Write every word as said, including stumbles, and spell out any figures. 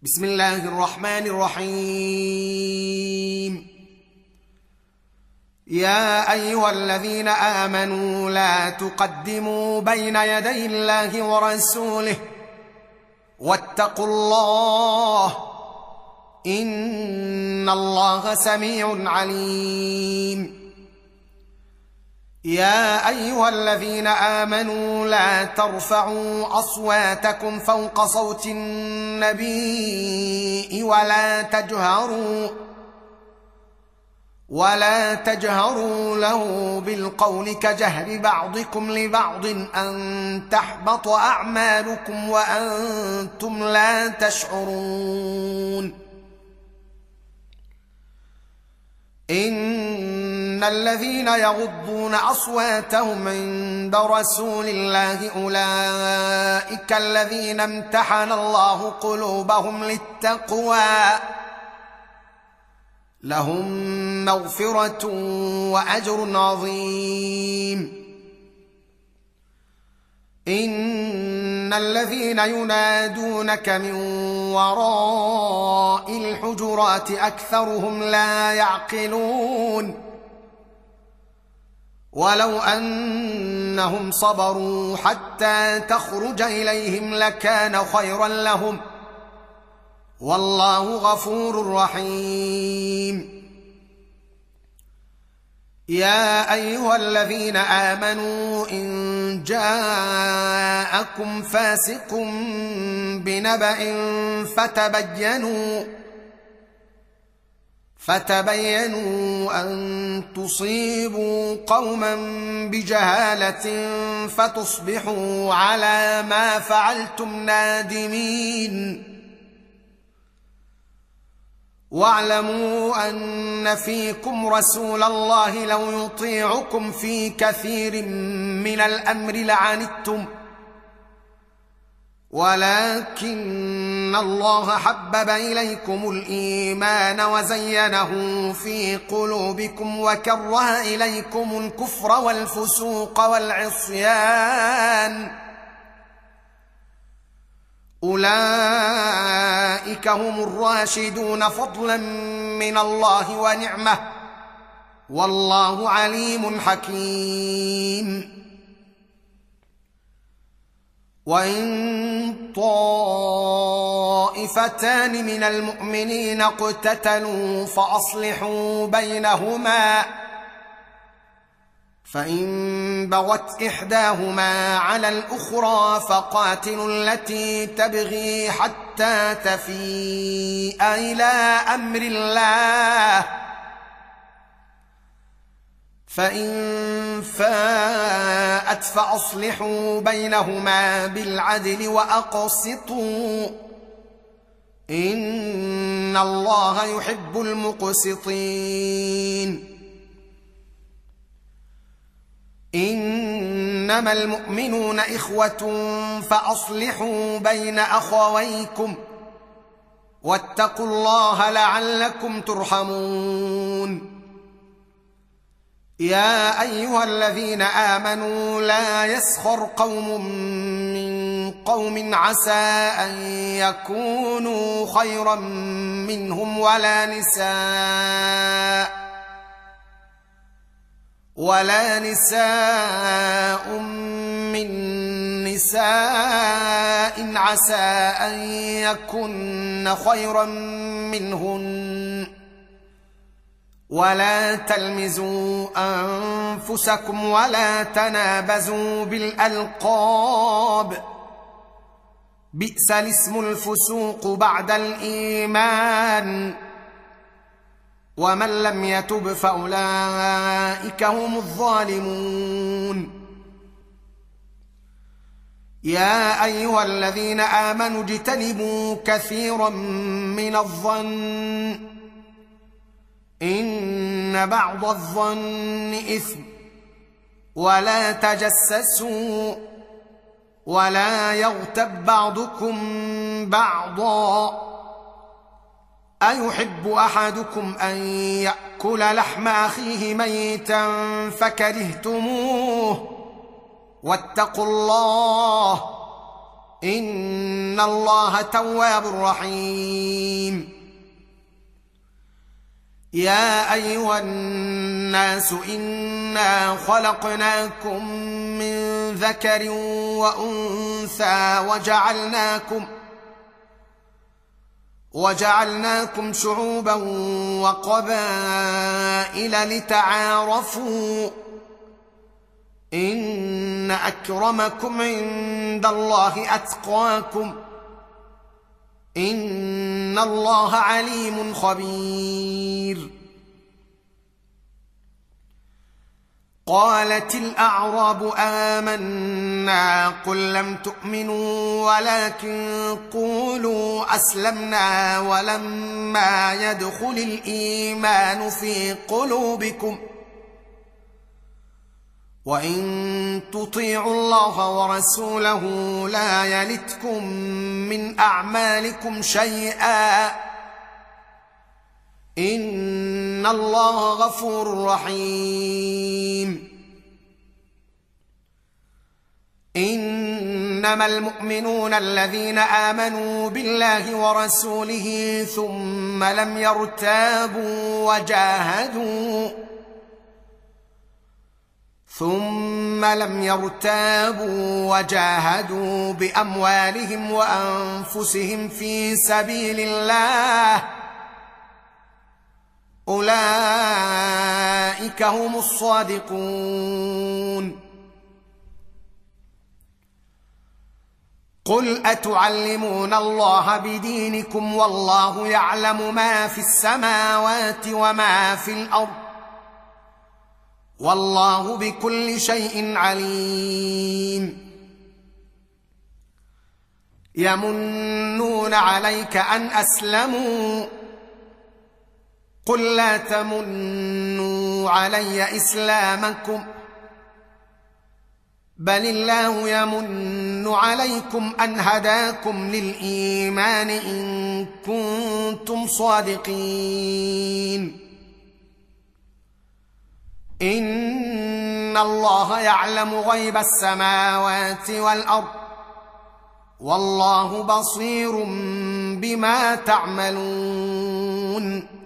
بسم الله الرحمن الرحيم. يا أيها الذين آمنوا لا تقدموا بين يدي الله ورسوله واتقوا الله إن الله سميع عليم. يا أيها الذين آمنوا لا ترفعوا أصواتكم فوق صوت النبي ولا تجهروا ولا تجهروا له بالقول كجهر بعضكم لبعض أن تحبط أعمالكم وأنتم لا تشعرون. إن الذين يغضون أصواتهم عند رسول الله أولئك الذين امتحن الله قلوبهم للتقوى لهم مغفرة وأجر عظيم. إن الذين ينادونك من وراء الحجرات أكثرهم لا يعقلون. ولو أنهم صبروا حتى تخرج إليهم لكان خيرا لهم والله غفور رحيم. يا أيها الذين آمنوا إن جاءكم فاسق بنبأ فتبينوا فتبينوا أن تصيبوا قوما بجهالة فتصبحوا على ما فعلتم نادمين. واعلموا أن فيكم رسول الله لو يطيعكم في كثير من الأمر لعنتم ولكن الله حبب إليكم الإيمان وزينه في قلوبكم وكره إليكم الكفر والفسوق والعصيان أولئك هم الراشدون فضلا من الله ونعمة والله عليم حكيم. وإن طائفتان من المؤمنين اقتتلوا فأصلحوا بينهما فإن بغت إحداهما على الأخرى فقاتلوا التي تبغي حتى تفيء إلى أمر الله فإن فاءت فأصلحوا بينهما بالعدل وأقسطوا إن الله يحب المقسطين. إنما المؤمنون إخوة فأصلحوا بين أخويكم واتقوا الله لعلكم ترحمون. يا أيها الذين آمنوا لا يسخر قوم من قوم عسى أن يكونوا خيرا منهم ولا نساء ولا نساء من نساء عسى أن يكن خيرا منهن ولا تلمزوا أنفسكم ولا تنابزوا بالألقاب بئس الاسم الفسوق بعد الإيمان ومن لم يتب فأولئك هم الظالمون. يا أيها الذين آمنوا اجتنبوا كثيرا من الظن إن بعض الظن إثم ولا تجسسوا ولا يغتب بعضكم بعضا أيحب أحدكم أن يأكل لحم أخيه ميتا فكرهتموه واتقوا الله إن الله تواب رحيم. يا أيها الناس إنا خلقناكم من ذكر وأنثى وجعلناكم وجعلناكم شعوبا وقبائل لتعارفوا إن أكرمكم عند الله أتقاكم إن الله عليم خبير. قالت الأعراب آمنا قل لم تؤمنوا ولكن قولوا أسلمنا ولما يدخل الإيمان في قلوبكم وإن تطيعوا الله ورسوله لا يلتكم من أعمالكم شيئا إن الله غفور رحيم. إنما المؤمنون الذين آمنوا بالله ورسوله ثم لم يرتابوا وجاهدوا ثم لم يرتابوا وجاهدوا بأموالهم وأنفسهم في سبيل الله أولئك هم الصادقون. قل أتعلمون الله بدينكم والله يعلم ما في السماوات وما في الأرض والله بكل شيء عليم. يمنون عليك أن أسلموا قل لا تمنوا علي إسلامكم بل الله يمن عليكم أن هداكم للإيمان إن كنتم صادقين. إن الله يعلم غيب السماوات والأرض والله بصير بما تعملون.